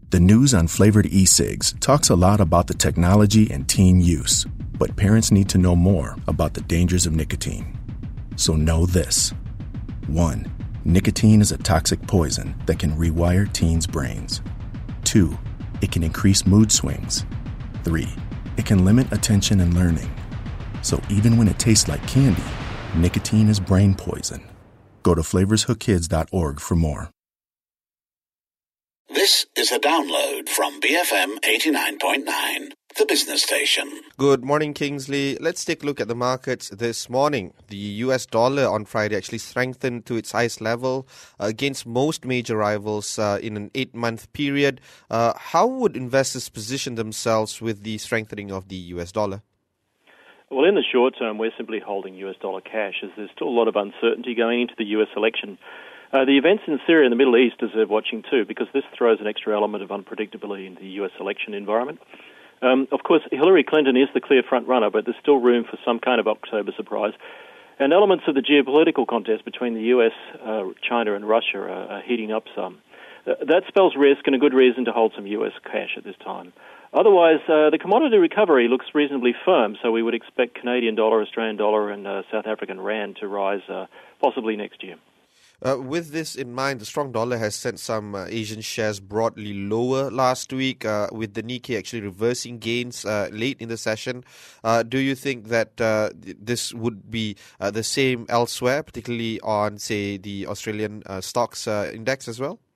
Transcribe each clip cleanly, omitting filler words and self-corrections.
The news on flavored e-cigs talks a lot about the technology and teen use, but parents need to know more about the dangers of nicotine. So know this. 1. Nicotine is a toxic poison that can rewire teens' brains. 2. It can increase mood swings. 3. It can limit attention and learning. So even when it tastes like candy, nicotine is brain poison. Go to flavorshookkids.org for more. This is a download from BFM 89.9, the business station. Good morning, Kingsley. Let's take a look at the markets this morning. The US dollar on Friday actually strengthened to its highest level against most major rivals in an 8-month period. How would investors position themselves with the strengthening of the US dollar? Well, in the short term, we're simply holding US dollar cash as there's still a lot of uncertainty going into the US election. The events in Syria and the Middle East deserve watching too, because this throws an extra element of unpredictability into the US election environment. Of course, Hillary Clinton is the clear front-runner, but there's still room for some kind of October surprise. And elements of the geopolitical contest between the US, China and Russia are heating up some. That spells risk and a good reason to hold some US cash at this time. Otherwise, the commodity recovery looks reasonably firm, so we would expect Canadian dollar, Australian dollar and South African rand to rise possibly next year. With this in mind, the strong dollar has sent some Asian shares broadly lower last week, with the Nikkei actually reversing gains late in the session. Do you think that this would be the same elsewhere, particularly on, say, the Australian stocks index as well?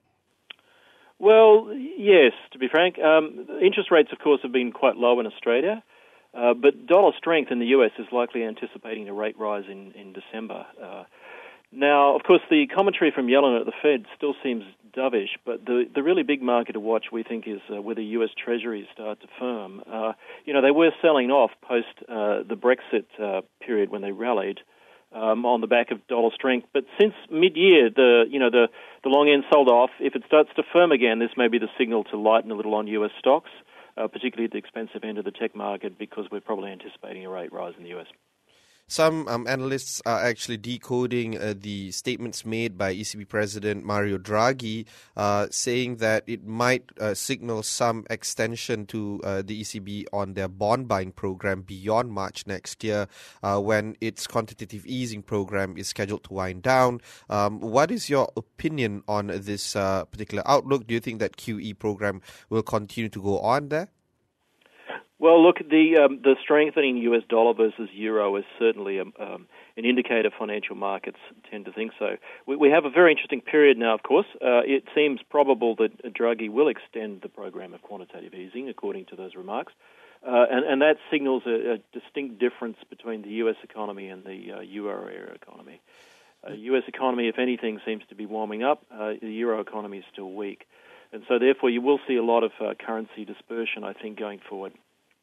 Well, yes, to be frank. Interest rates, of course, have been quite low in Australia, but dollar strength in the US is likely anticipating a rate rise in December. Now, of course, the commentary from Yellen at the Fed still seems dovish, but the really big market to watch, we think, is whether U.S. Treasuries start to firm. They were selling off post the Brexit period when they rallied on the back of dollar strength. But since mid-year, the long end sold off. If it starts to firm again, this may be the signal to lighten a little on U.S. stocks, particularly at the expensive end of the tech market, because we're probably anticipating a rate rise in the U.S. Some analysts are actually decoding the statements made by ECB President Mario Draghi, saying that it might signal some extension to the ECB on their bond buying program beyond March next year, when its quantitative easing program is scheduled to wind down. What is your opinion on this particular outlook? Do you think that QE program will continue to go on there? Well, look, the strengthening U.S. dollar versus euro is certainly an indicator financial markets tend to think so. We have a very interesting period now, of course. It seems probable that Draghi will extend the program of quantitative easing, according to those remarks. And that signals a distinct difference between the U.S. economy and the euro area economy. The U.S. economy, if anything, seems to be warming up. The euro economy is still weak. And so, therefore, you will see a lot of currency dispersion, I think, going forward.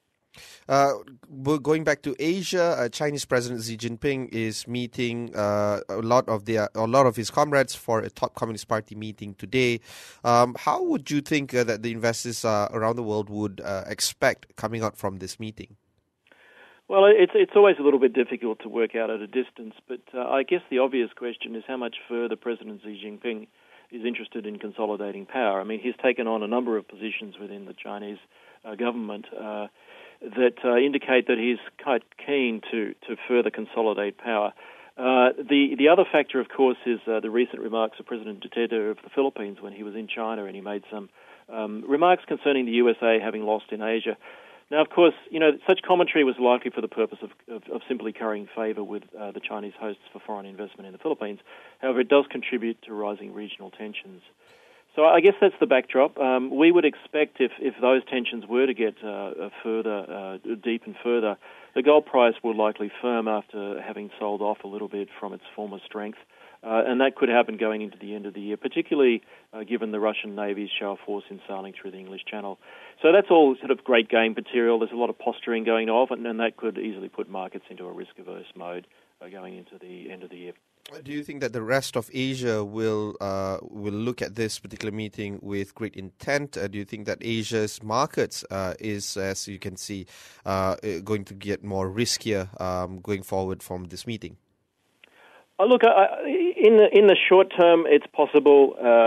Going back to Asia, Chinese President Xi Jinping is meeting a lot of his comrades for a top Communist Party meeting today. How would you think that the investors around the world would expect coming out from this meeting? Well, it's always a little bit difficult to work out at a distance, but I guess the obvious question is how much further President Xi Jinping is interested in consolidating power. I mean, he's taken on a number of positions within the Chinese government that indicate that he's quite keen to further consolidate power. The other factor, of course, is the recent remarks of President Duterte of the Philippines when he was in China, and he made some remarks concerning the USA having lost in Asia. Now, of course, such commentary was likely for the purpose of simply currying favor with the Chinese hosts for foreign investment in the Philippines. However, it does contribute to rising regional tensions. So I guess that's the backdrop. We would expect if those tensions were to get deepen further, the gold price will likely firm after having sold off a little bit from its former strength. And that could happen going into the end of the year, particularly given the Russian Navy's show of force in sailing through the English Channel. So that's all sort of great game material. There's a lot of posturing going on, and that could easily put markets into a risk-averse mode going into the end of the year. Do you think that the rest of Asia will look at this particular meeting with great intent? Do you think that Asia's markets is, as you can see, going to get more riskier going forward from this meeting? Look, in the short term, it's possible.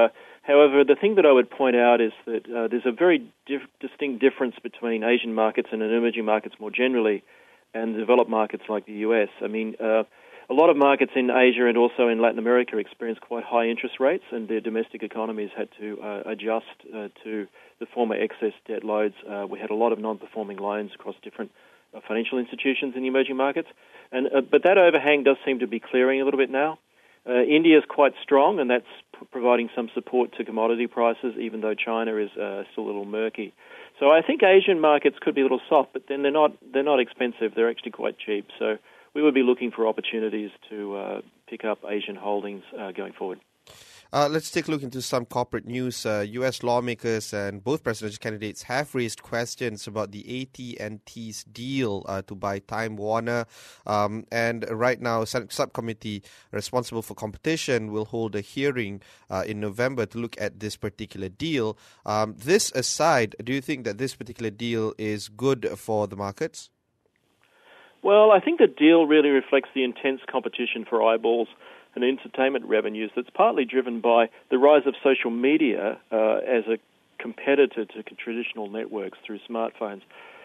However, the thing that I would point out is that there's a very distinct difference between Asian markets and emerging markets more generally and developed markets like the US. I mean, a lot of markets in Asia and also in Latin America experience quite high interest rates, and their domestic economies had to adjust to the former excess debt loads. We had a lot of non-performing loans across different financial institutions in the emerging markets, but that overhang does seem to be clearing a little bit now. India is quite strong, and that's providing some support to commodity prices, even though China is still a little murky. So I think Asian markets could be a little soft, but then they're not expensive. They're actually quite cheap. So we would be looking for opportunities to pick up Asian holdings going forward. Let's take a look into some corporate news. U.S. lawmakers and both presidential candidates have raised questions about the AT&T's deal to buy Time Warner. And right now, a subcommittee responsible for competition will hold a hearing in November to look at this particular deal. This aside, do you think that this particular deal is good for the markets? Well, I think the deal really reflects the intense competition for eyeballs and entertainment revenues that's partly driven by the rise of social media as a competitor to traditional networks through smartphones.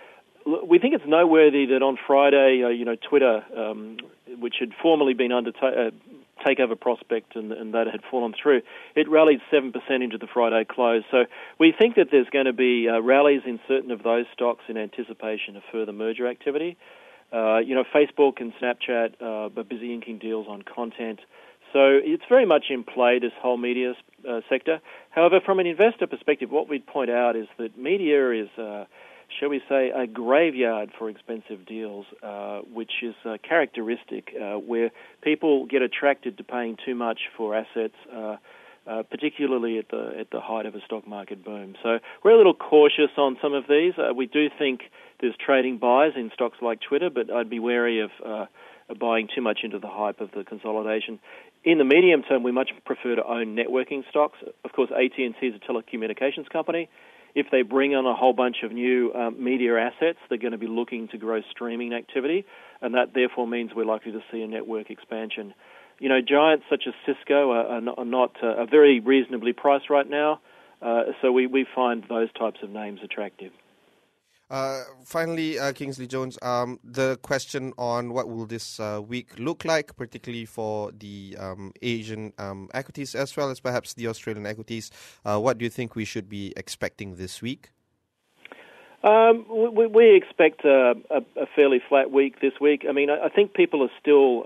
We think it's noteworthy that on Friday, Twitter, which had formerly been under takeover prospect and that had fallen through, it rallied 7% into the Friday close. So we think that there's going to be rallies in certain of those stocks in anticipation of further merger activity. Facebook and Snapchat are busy inking deals on content. So it's very much in play, this whole media sector. However, from an investor perspective, what we'd point out is that media is, shall we say, a graveyard for expensive deals, which is characteristic where people get attracted to paying too much for assets, particularly at the height of a stock market boom. So we're a little cautious on some of these. We do think there's trading buys in stocks like Twitter, but I'd be wary of buying too much into the hype of the consolidation. In the medium term, we much prefer to own networking stocks. Of course, AT&T is a telecommunications company. If they bring on a whole bunch of new media assets, they're going to be looking to grow streaming activity, and that therefore means we're likely to see a network expansion. Giants such as Cisco are very reasonably priced right now, so we find those types of names attractive. Finally, Kingsley Jones, the question on what will this week look like, particularly for the Asian equities as well as perhaps the Australian equities. What do you think we should be expecting this week? We expect a fairly flat week this week. I mean, I think people are still,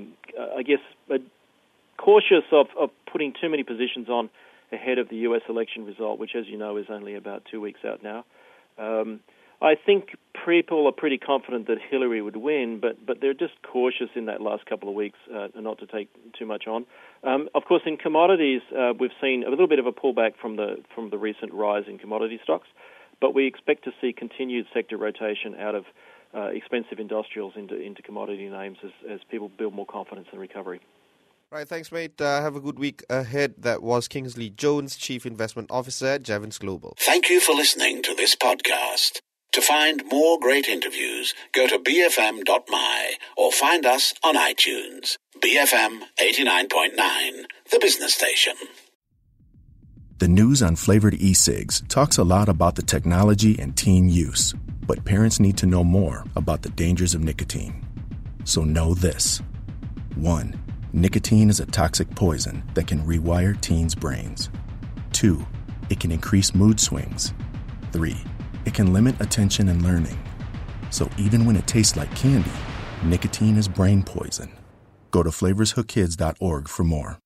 cautious of putting too many positions on ahead of the U.S. election result, which, as you know, is only about 2 weeks out now. I think people are pretty confident that Hillary would win, but they're just cautious in that last couple of weeks not to take too much on. Of course, in commodities, we've seen a little bit of a pullback from the recent rise in commodity stocks, but we expect to see continued sector rotation out of expensive industrials into commodity names as people build more confidence in recovery. Right, thanks, mate. Have a good week ahead. That was Kingsley Jones, Chief Investment Officer at Javins Global. Thank you for listening to this podcast. To find more great interviews, go to bfm.my or find us on iTunes. BFM 89.9, the business station. The news on flavored e-cigs talks a lot about the technology and teen use, but parents need to know more about the dangers of nicotine. So know this. 1. Nicotine is a toxic poison that can rewire teens' brains. 2. It can increase mood swings. 3. It can limit attention and learning. So even when it tastes like candy, nicotine is brain poison. Go to flavorshookkids.org for more.